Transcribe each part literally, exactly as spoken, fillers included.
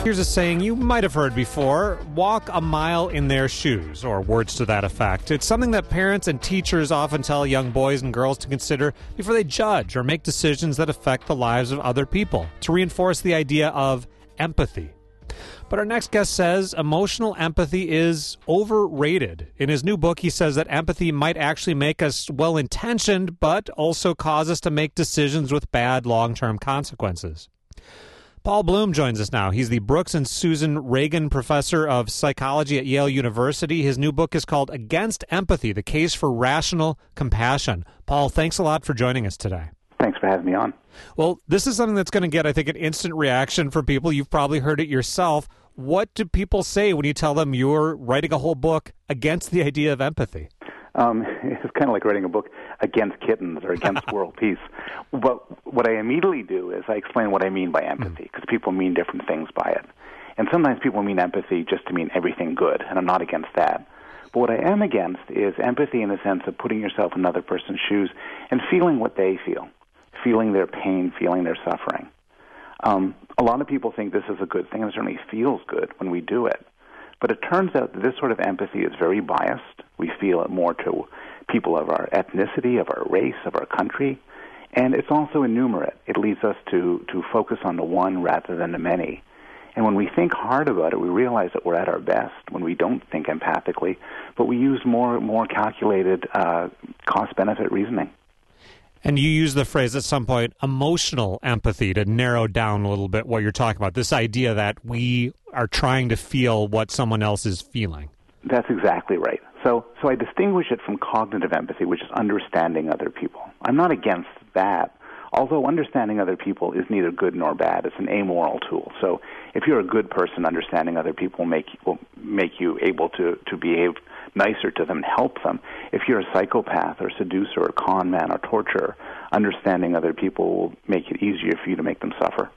Here's a saying you might have heard before: walk a mile in their shoes, or words to that effect. It's something that parents and teachers often tell young boys and girls to consider before they judge or make decisions that affect the lives of other people, to reinforce the idea of empathy. But our next guest says emotional empathy is overrated. In his new book, he says that empathy might actually make us well-intentioned, but also cause us to make decisions with bad long-term consequences. Paul Bloom joins us now. He's the Brooks and Susan Reagan Professor of Psychology at Yale University. His new book is called Against Empathy, The Case for Rational Compassion. Paul, thanks a lot for joining us today. Thanks for having me on. Well, this is something that's going to get, I think, an instant reaction from people. You've probably heard it yourself. What do people say when you tell them you're writing a whole book against the idea of empathy? Um, it's kind of like writing a book against kittens or against world peace. But what I immediately do is I explain what I mean by empathy, because mm. people mean different things by it. And sometimes people mean empathy just to mean everything good, and I'm not against that. But what I am against is empathy in the sense of putting yourself in another person's shoes and feeling what they feel, feeling their pain, feeling their suffering. Um, a lot of people think this is a good thing, and it certainly feels good when we do it. But it turns out that this sort of empathy is very biased. We feel it more to people of our ethnicity, of our race, of our country. And it's also innumerate. It leads us to, to focus on the one rather than the many. And when we think hard about it, we realize that we're at our best when we don't think empathically, but we use more, more calculated uh, cost-benefit reasoning. And you use the phrase at some point, emotional empathy, to narrow down a little bit what you're talking about, this idea that we are trying to feel what someone else is feeling. That's exactly right. So so I distinguish it from cognitive empathy, which is understanding other people. I'm not against that, although understanding other people is neither good nor bad. It's an amoral tool. So if you're a good person, understanding other people will make, will make you able to, to behave nicer to them and help them. If you're a psychopath or seducer or con man or torturer, understanding other people will make it easier for you to make them suffer.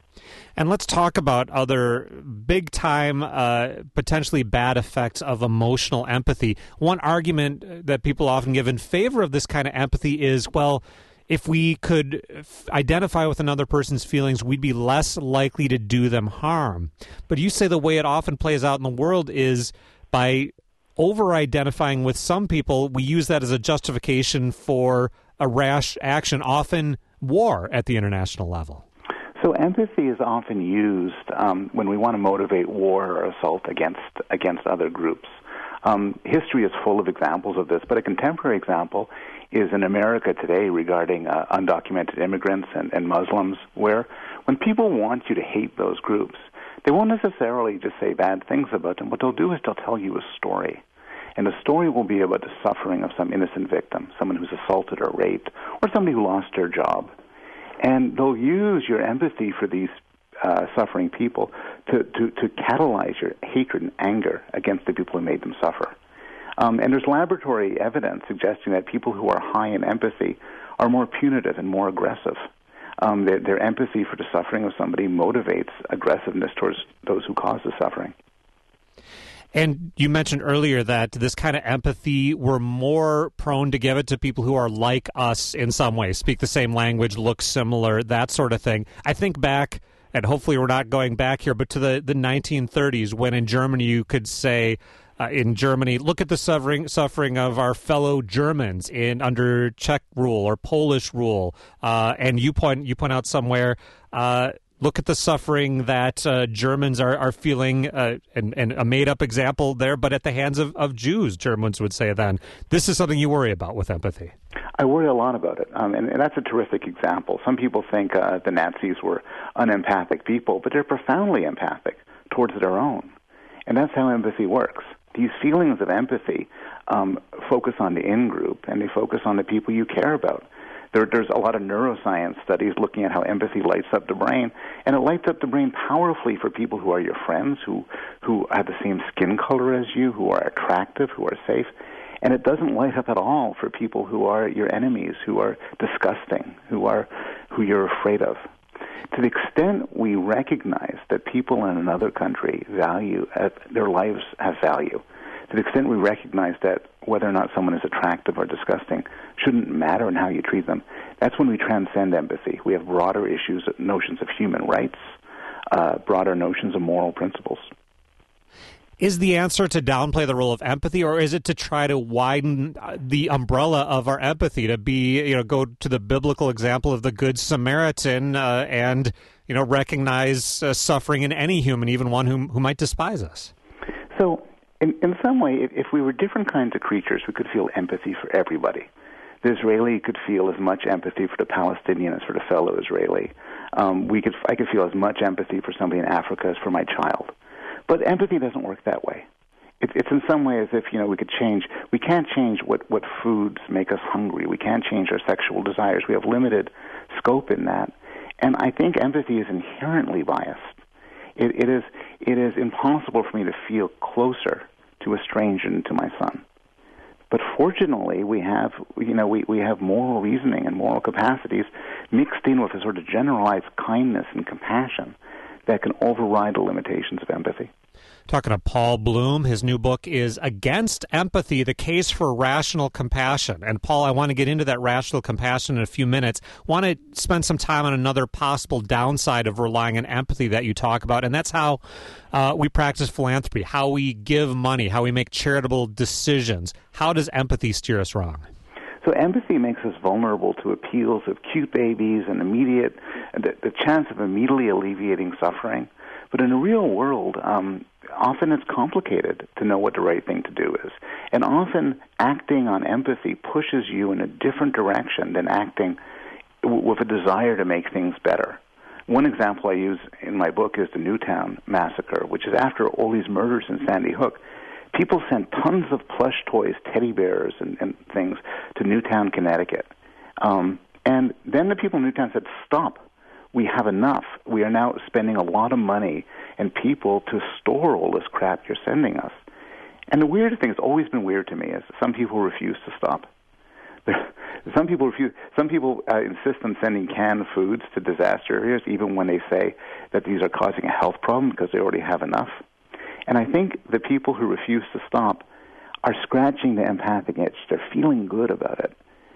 And let's talk about other big-time, uh, potentially bad effects of emotional empathy. One argument that people often give in favor of this kind of empathy is, well, if we could f- identify with another person's feelings, we'd be less likely to do them harm. But you say the way it often plays out in the world is by over-identifying with some people, we use that as a justification for a rash action, often war at the international level. So empathy is often used um, when we want to motivate war or assault against against other groups. Um, history is full of examples of this, but a contemporary example is in America today regarding uh, undocumented immigrants and, and Muslims, where when people want you to hate those groups, they won't necessarily just say bad things about them. What they'll do is they'll tell you a story. And the story will be about the suffering of some innocent victim, someone who's assaulted or raped, or somebody who lost their job. And they'll use your empathy for these uh, suffering people to, to, to catalyze your hatred and anger against the people who made them suffer. Um, and there's laboratory evidence suggesting that people who are high in empathy are more punitive and more aggressive. Um, their, their empathy for the suffering of somebody motivates aggressiveness towards those who cause the suffering. And you mentioned earlier that this kind of empathy, we're more prone to give it to people who are like us in some way, speak the same language, look similar, that sort of thing. I think back, and hopefully we're not going back here, but to the, the nineteen thirties, when in Germany you could say, uh, in Germany, look at the suffering suffering of our fellow Germans in under Czech rule or Polish rule. Uh, and you point, you point out somewhere, uh, look at the suffering that uh, Germans are, are feeling, uh, and, and a made-up example there, but at the hands of, of Jews, Germans would say then. This is something you worry about with empathy. I worry a lot about it, um, and, and that's a terrific example. Some people think uh, the Nazis were unempathic people, but they're profoundly empathic towards their own. And that's how empathy works. These feelings of empathy um, focus on the in-group, and they focus on the people you care about. There, there's a lot of neuroscience studies looking at how empathy lights up the brain, and it lights up the brain powerfully for people who are your friends, who, who have the same skin color as you, who are attractive, who are safe. And it doesn't light up at all for people who are your enemies, who are disgusting, who are who you're afraid of. To the extent we recognize that people in another country value, uh, their lives have value, to the extent we recognize that whether or not someone is attractive or disgusting shouldn't matter in how you treat them, that's when we transcend empathy. We have broader issues, notions of human rights, uh, broader notions of moral principles. Is the answer to downplay the role of empathy, or is it to try to widen the umbrella of our empathy to be, you know, go to the biblical example of the Good Samaritan uh, and, you know, recognize uh, suffering in any human, even one who, who might despise us? So, in, in some way, if, if we were different kinds of creatures, we could feel empathy for everybody. The Israeli could feel as much empathy for the Palestinian as for the fellow Israeli. Um, we could, I could feel as much empathy for somebody in Africa as for my child. But empathy doesn't work that way. It, it's in some way as if, you know, we could change. We can't change what, what foods make us hungry. We can't change our sexual desires. We have limited scope in that. And I think empathy is inherently biased. It, it is it is impossible for me to feel closer to a stranger than to my son. But fortunately, we have, you know, we, we have moral reasoning and moral capacities mixed in with a sort of generalized kindness and compassion that can override the limitations of empathy. Talking to Paul Bloom, his new book is Against Empathy, The Case for Rational Compassion. And Paul, I want to get into that rational compassion in a few minutes. Want to spend some time on another possible downside of relying on empathy that you talk about, and that's how uh, we practice philanthropy, how we give money, how we make charitable decisions. How does empathy steer us wrong? So empathy makes us vulnerable to appeals of cute babies and immediate, the, the chance of immediately alleviating suffering. But in the real world, um, often it's complicated to know what the right thing to do is. And often acting on empathy pushes you in a different direction than acting w- with a desire to make things better. One example I use in my book is the Newtown massacre, which is after all these murders in Sandy Hook. People sent tons of plush toys, teddy bears, and, and things to Newtown, Connecticut. Um, and then the people in Newtown said, stop. We have enough. We are now spending a lot of money and people to store all this crap you're sending us. And the weird thing, it's always been weird to me, is some people refuse to stop. Some people refuse. Some people uh, insist on sending canned foods to disaster areas, even when they say that these are causing a health problem because they already have enough. And I think the people who refuse to stop are scratching the empathic itch. They're feeling good about it.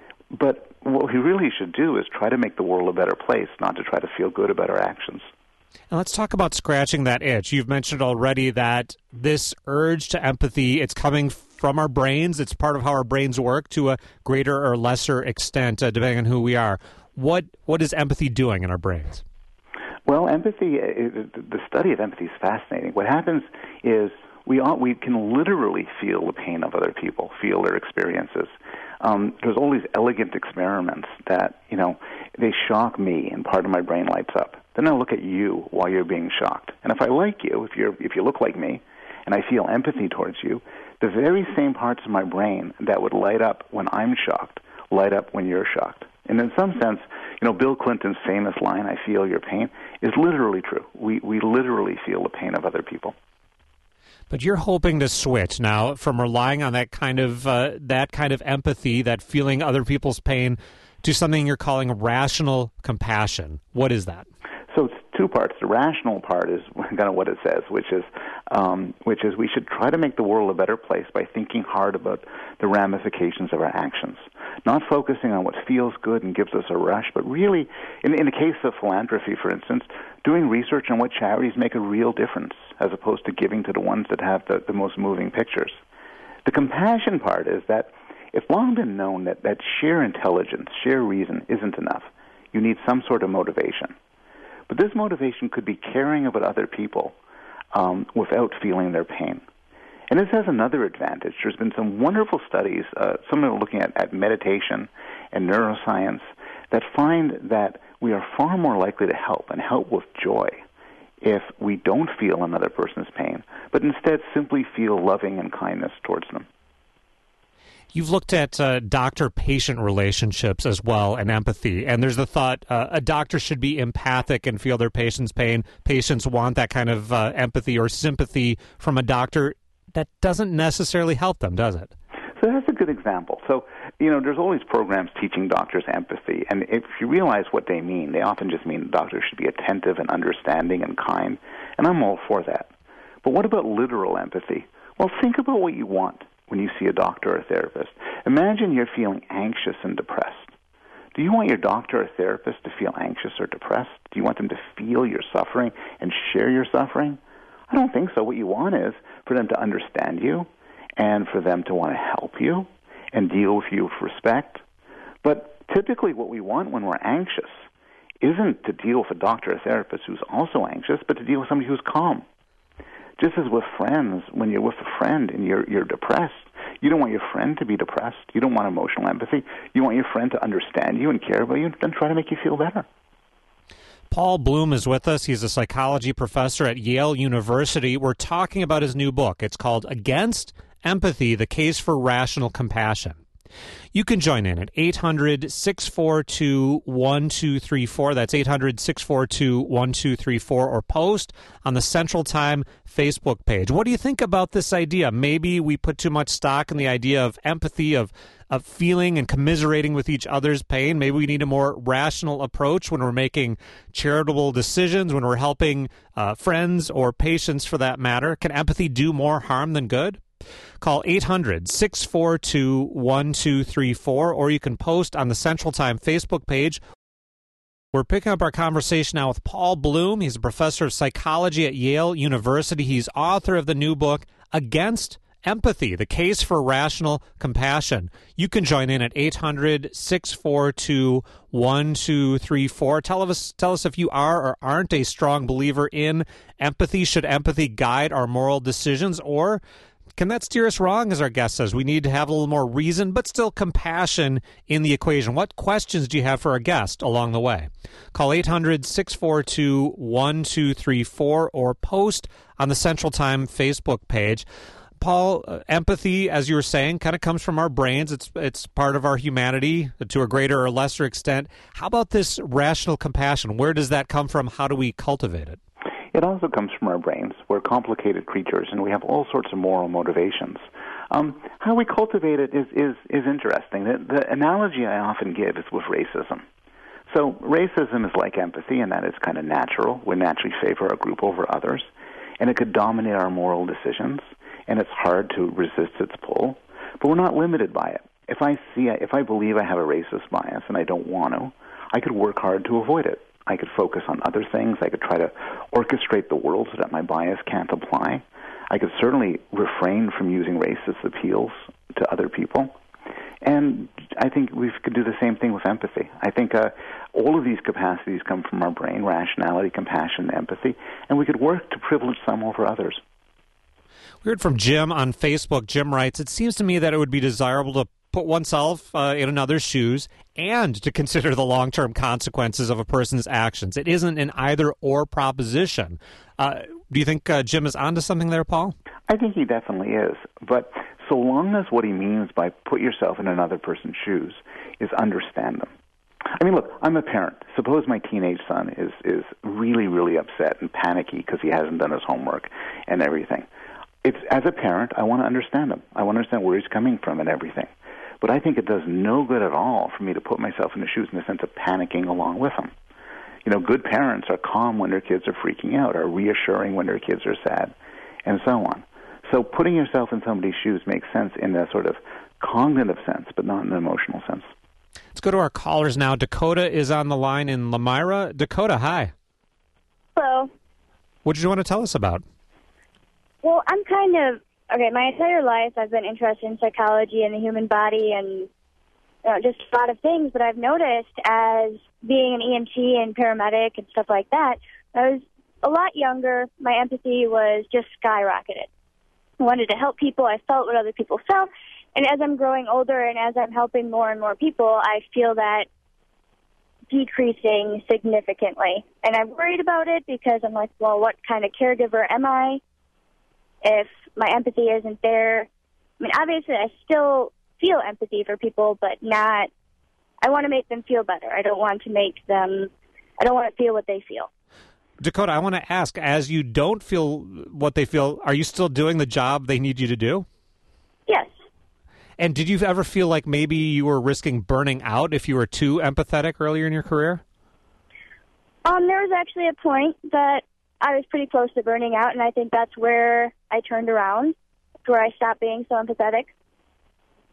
But what we really should do is try to make the world a better place, not to try to feel good about our actions. And let's talk about scratching that itch. You've mentioned already that this urge to empathy, it's coming from our brains. It's part of how our brains work to a greater or lesser extent, uh, depending on who we are. What What is empathy doing in our brains? Well, empathy, the study of empathy is fascinating. What happens is we all, we can literally feel the pain of other people, feel their experiences. Um, there's all these elegant experiments that, you know, they shock me and part of my brain lights up. Then I look at you while you're being shocked. And if I like you, if you're if you look like me, and I feel empathy towards you, the very same parts of my brain that would light up when I'm shocked light up when you're shocked. And in some sense, you know, Bill Clinton's famous line, I feel your pain, is literally true. We we literally feel the pain of other people. But you're hoping to switch now from relying on that kind of uh, that kind of empathy, that feeling other people's pain, to something you're calling rational compassion. What is that? So it's two parts. The rational part is kind of what it says, which is um, which is we should try to make the world a better place by thinking hard about the ramifications of our actions, not focusing on what feels good and gives us a rush, but really, in, in the case of philanthropy, for instance, doing research on what charities make a real difference as opposed to giving to the ones that have the, the most moving pictures. The compassion part is that it's long been known that, that sheer intelligence, sheer reason isn't enough. You need some sort of motivation. But this motivation could be caring about other people um, without feeling their pain. And this has another advantage. There's been some wonderful studies, uh, some are looking at, at meditation and neuroscience, that find that we are far more likely to help and help with joy if we don't feel another person's pain, but instead simply feel loving and kindness towards them. You've looked at uh, doctor-patient relationships as well and empathy, and there's the thought uh, a doctor should be empathic and feel their patient's pain. Patients want that kind of uh, empathy or sympathy from a doctor. That doesn't necessarily help them, does it? So that's a good example. So, you know, there's all these programs teaching doctors empathy, and if you realize what they mean, they often just mean doctors should be attentive and understanding and kind, and I'm all for that. But what about literal empathy? Well, think about what you want when you see a doctor or a therapist. Imagine you're feeling anxious and depressed. Do you want your doctor or therapist to feel anxious or depressed? Do you want them to feel your suffering and share your suffering? I don't think so. What you want is for them to understand you and for them to want to help you and deal with you with respect. But typically what we want when we're anxious isn't to deal with a doctor or therapist who's also anxious, but to deal with somebody who's calm. Just as with friends, when you're with a friend and you're you're depressed, you don't want your friend to be depressed. You don't want emotional empathy. You want your friend to understand you and care about you and try to make you feel better. Paul Bloom is with us. He's a psychology professor at Yale University. We're talking about his new book. It's called Against Empathy, The Case for Rational Compassion. You can join in at eight hundred, six four two, one two three four. That's eight hundred, six four two, one two three four, or post on the Central Time Facebook page. What do you think about this idea? Maybe we put too much stock in the idea of empathy, of, of feeling and commiserating with each other's pain. Maybe we need a more rational approach when we're making charitable decisions, when we're helping uh, friends or patients for that matter. Can empathy do more harm than good? Call eight hundred, six four two, one two three four, or you can post on the Central Time Facebook page. We're picking up our conversation now with Paul Bloom. He's a professor of psychology at Yale University. He's author of the new book, Against Empathy, The Case for Rational Compassion. You can join in at eight hundred, six four two, one two three four. Tell us, tell us if you are or aren't a strong believer in empathy. Should empathy guide our moral decisions, or can that steer us wrong, as our guest says? We need to have a little more reason, but still compassion in the equation. What questions do you have for our guest along the way? Call eight hundred, six four two, one two three four or post on the Central Time Facebook page. Paul, uh, empathy, as you were saying, kind of comes from our brains. It's it's part of our humanity to a greater or lesser extent. How about this rational compassion? Where does that come from? How do we cultivate it? It also comes from our brains. We're complicated creatures, and we have all sorts of moral motivations. Um, how we cultivate it is, is, is interesting. The, the analogy I often give is with racism. So racism is like empathy, and that is kind of natural. We naturally favor a group over others, and it could dominate our moral decisions, and it's hard to resist its pull, but we're not limited by it. If I see, if I believe I have a racist bias and I don't want to, I could work hard to avoid it. I could focus on other things. I could try to orchestrate the world so that my bias can't apply. I could certainly refrain from using racist appeals to other people. And I think we could do the same thing with empathy. I think uh, all of these capacities come from our brain: rationality, compassion, empathy, and we could work to privilege some over others. We heard from Jim on Facebook. Jim writes, it seems to me that it would be desirable to put oneself uh, in another's shoes and to consider the long-term consequences of a person's actions. It isn't an either-or proposition. Uh, do you think uh, Jim is onto something there, Paul? I think he definitely is. But so long as what he means by put yourself in another person's shoes is understand them. I mean, look, I'm a parent. Suppose my teenage son is, is really, really upset and panicky because he hasn't done his homework and everything. It's, as a parent, I want to understand him. I want to understand where he's coming from and everything. But I think it does no good at all for me to put myself in the shoes in the sense of panicking along with him. You know, good parents are calm when their kids are freaking out, are reassuring when their kids are sad, and so on. So putting yourself in somebody's shoes makes sense in a sort of cognitive sense, but not in an emotional sense. Let's go to our callers now. Dakota is on the line in Lamira. Dakota, hi. Hello. What did you want to tell us about? Well, I'm kind of, okay, my entire life I've been interested in psychology and the human body and you know, just a lot of things, but I've noticed as being an E M T and paramedic and stuff like that, I was a lot younger. My empathy was just skyrocketed. I wanted to help people. I felt what other people felt. And as I'm growing older and as I'm helping more and more people, I feel that decreasing significantly. And I'm worried about it because I'm like, well, what kind of caregiver am I if my empathy isn't there? I mean, obviously, I still feel empathy for people, but not, I want to make them feel better. I don't want to make them, I don't want to feel what they feel. Dakota, I want to ask, as you don't feel what they feel, are you still doing the job they need you to do? Yes. And did you ever feel like maybe you were risking burning out if you were too empathetic earlier in your career? Um, there was actually a point that I was pretty close to burning out, and I think that's where I turned around, where I stopped being so empathetic.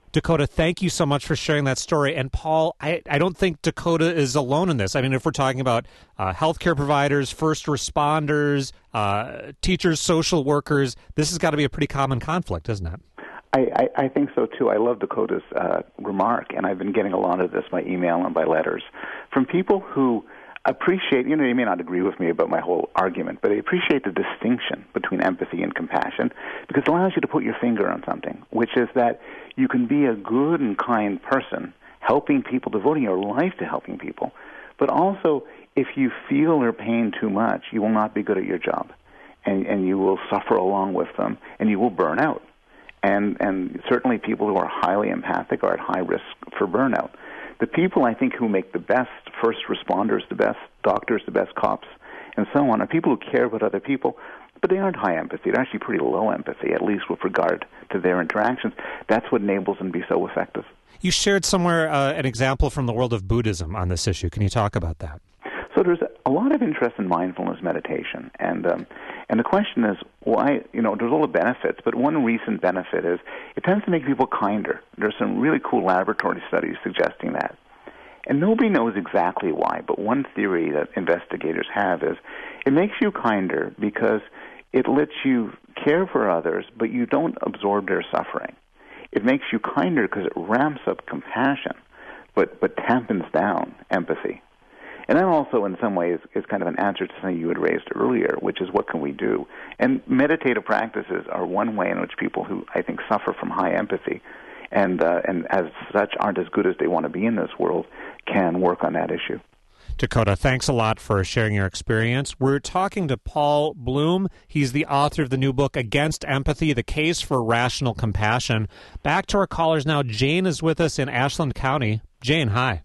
Dakota, thank you so much for sharing that story. And Paul, I, I don't think Dakota is alone in this. I mean, if we're talking about uh, healthcare providers, first responders, uh, teachers, social workers, this has got to be a pretty common conflict, isn't it? I, I, I think so, too. I love Dakota's uh, remark, and I've been getting a lot of this by email and by letters from people who appreciate, you know, they may not agree with me about my whole argument, but they appreciate the distinction between empathy and compassion because it allows you to put your finger on something, which is that you can be a good and kind person, helping people, devoting your life to helping people, but also if you feel their pain too much, you will not be good at your job, and, and you will suffer along with them, and you will burn out. And, and certainly people who are highly empathic are at high risk for burnout. The people, I think, who make the best first responders, the best doctors, the best cops, and so on, are people who care about other people, but they aren't high empathy. They're actually pretty low empathy, at least with regard to their interactions. That's what enables them to be so effective. You shared somewhere uh, an example from the world of Buddhism on this issue. Can you talk about that? So there's a lot of interest in mindfulness meditation, and um, and the question is why, you know, there's all the benefits, but one recent benefit is it tends to make people kinder. There's some really cool laboratory studies suggesting that. And nobody knows exactly why, but one theory that investigators have is it makes you kinder because it lets you care for others, but you don't absorb their suffering. It makes you kinder because it ramps up compassion, but, but dampens down empathy. And that also, in some ways, is kind of an answer to something you had raised earlier, which is what can we do? And meditative practices are one way in which people who, I think, suffer from high empathy and, uh, and as such aren't as good as they want to be in this world can work on that issue. Dakota, thanks a lot for sharing your experience. We're talking to Paul Bloom. He's the author of the new book, Against Empathy, The Case for Rational Compassion. Back to our callers now. Jane is with us in Ashland County. Jane, hi.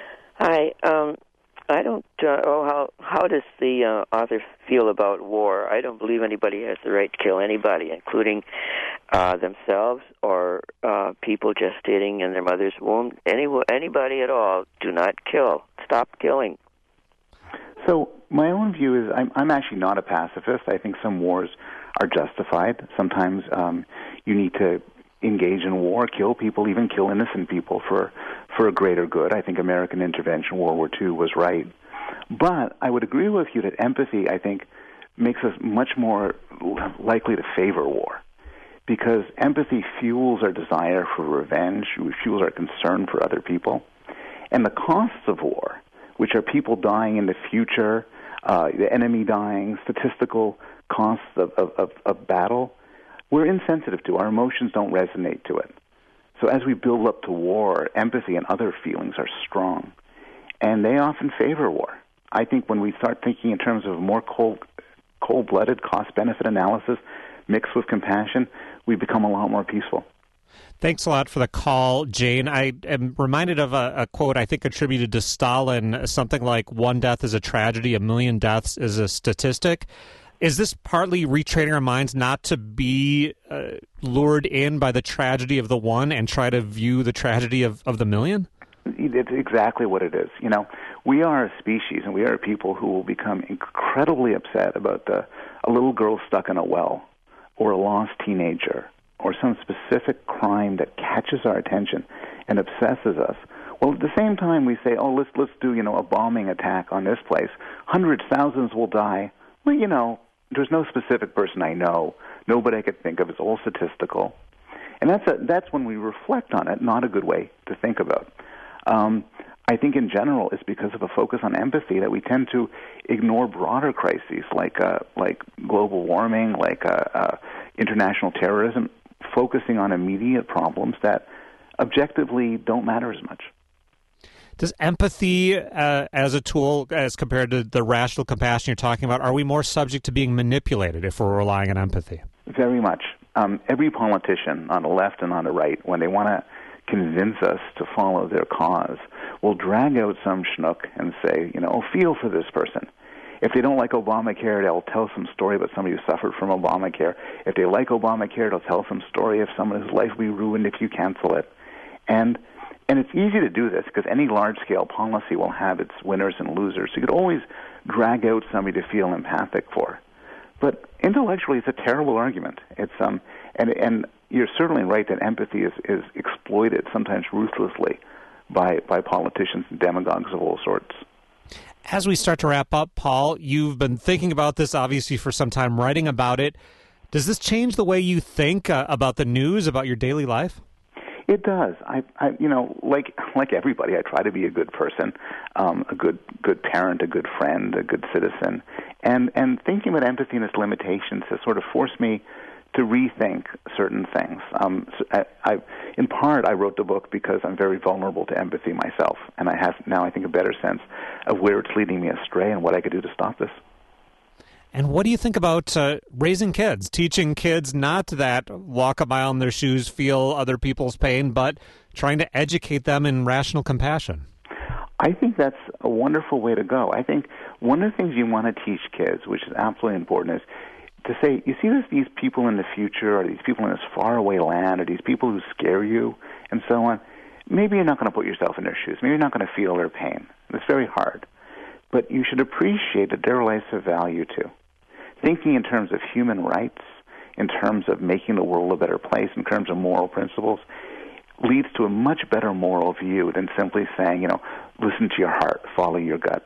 Hi. Um, I don't, uh, oh, how how does the uh, author feel about war? I don't believe anybody has the right to kill anybody, including uh, themselves or uh, people gestating in their mother's womb. Any, anybody at all, do not kill. Stop killing. So my own view is I'm, I'm actually not a pacifist. I think some wars are justified. Sometimes um, you need to engage in war, kill people, even kill innocent people for for a greater good. I think American intervention in World War Two was right. But I would agree with you that empathy, I think, makes us much more likely to favor war because empathy fuels our desire for revenge, fuels our concern for other people. And the costs of war, which are people dying in the future, uh, the enemy dying, statistical costs of, of, of, of battle, we're insensitive to. Our emotions don't resonate to it. So as we build up to war, empathy and other feelings are strong, and they often favor war. I think when we start thinking in terms of more cold, cold-blooded cost-benefit analysis mixed with compassion, we become a lot more peaceful. Thanks a lot for the call, Jane. I am reminded of a, a quote I think attributed to Stalin, something like, one death is a tragedy, a million deaths is a statistic. Is this partly retraining our minds not to be uh, lured in by the tragedy of the one and try to view the tragedy of, of the million? It's exactly what it is. You know, we are a species and we are people who will become incredibly upset about the, a little girl stuck in a well or a lost teenager or some specific crime that catches our attention and obsesses us. Well, at the same time, we say, oh, let's let's do, you know, a bombing attack on this place. Hundreds, thousands will die. Well, you know, there's no specific person I know. Nobody I could think of. It's all statistical. And that's a, that's when we reflect on it, not a good way to think about. Um, I think in general it's because of a focus on empathy that we tend to ignore broader crises like uh, like global warming, like uh, uh, international terrorism, focusing on immediate problems that objectively don't matter as much. Does empathy uh, as a tool, as compared to the rational compassion you're talking about, are we more subject to being manipulated if we're relying on empathy? Very much. Um, every politician on the left and on the right, when they want to convince us to follow their cause, will drag out some schnook and say, you know, oh, feel for this person. If they don't like Obamacare, they'll tell some story about somebody who suffered from Obamacare. If they like Obamacare, they'll tell some story of someone whose life will be ruined if you cancel it. And And it's easy to do this because any large-scale policy will have its winners and losers. So you could always drag out somebody to feel empathic for. But intellectually, it's a terrible argument. It's um, and and you're certainly right that empathy is, is exploited, sometimes ruthlessly, by, by politicians and demagogues of all sorts. As we start to wrap up, Paul, you've been thinking about this, obviously, for some time, writing about it. Does this change the way you think uh, about the news, about your daily life? It does. I, I, you know, like like everybody, I try to be a good person, um, a good good parent, a good friend, a good citizen, and and thinking about empathy and its limitations has sort of forced me to rethink certain things. Um, so I, I, in part, I wrote the book because I'm very vulnerable to empathy myself, and I have now, I think, a better sense of where it's leading me astray and what I could do to stop this. And what do you think about uh, raising kids, teaching kids not that walk a mile in their shoes, feel other people's pain, but trying to educate them in rational compassion? I think that's a wonderful way to go. I think one of the things you want to teach kids, which is absolutely important, is to say, you see this, these people in the future, or these people in this faraway land, or these people who scare you, and so on. Maybe you're not going to put yourself in their shoes. Maybe you're not going to feel their pain. It's very hard. But you should appreciate that their lives have value too. Thinking in terms of human rights, in terms of making the world a better place, in terms of moral principles, leads to a much better moral view than simply saying, you know, listen to your heart, follow your gut.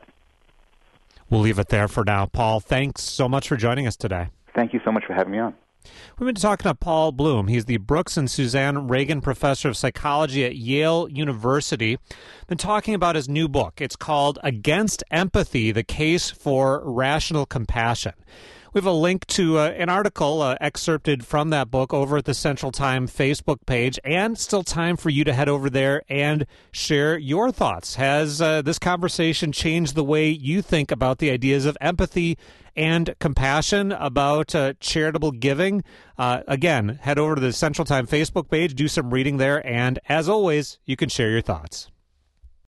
We'll leave it there for now. Paul, thanks so much for joining us today. Thank you so much for having me on. We've been talking to Paul Bloom. He's the Brooks and Suzanne Reagan Professor of Psychology at Yale University. Been talking about his new book. It's called Against Empathy, The Case for Rational Compassion. We have a link to uh, an article uh, excerpted from that book over at the Central Time Facebook page, and still time for you to head over there and share your thoughts. Has uh, this conversation changed the way you think about the ideas of empathy and compassion, about uh, charitable giving? Uh, again, head over to the Central Time Facebook page, do some reading there, and as always, you can share your thoughts.